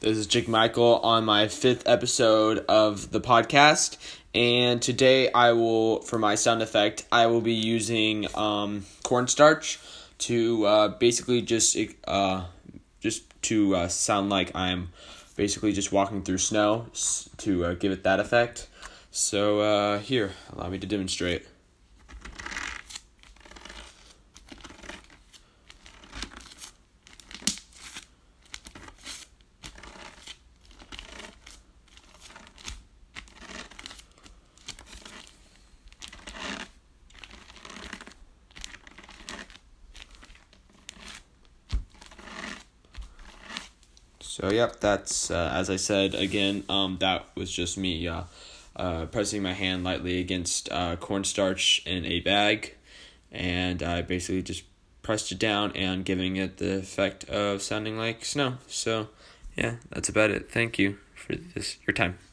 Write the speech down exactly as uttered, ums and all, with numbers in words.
This is Jake Michael on my fifth episode of the podcast, and today I will, for my sound effect, I will be using um, cornstarch to uh, basically just uh, just to uh, sound like I'm basically just walking through snow to uh, give it that effect. So uh, here, allow me to demonstrate. So, yep, that's, uh, as I said, again, um, that was just me uh, uh, pressing my hand lightly against uh, cornstarch in a bag, and I basically just pressed it down and giving it the effect of sounding like snow. So, yeah, that's about it. Thank you for this your time.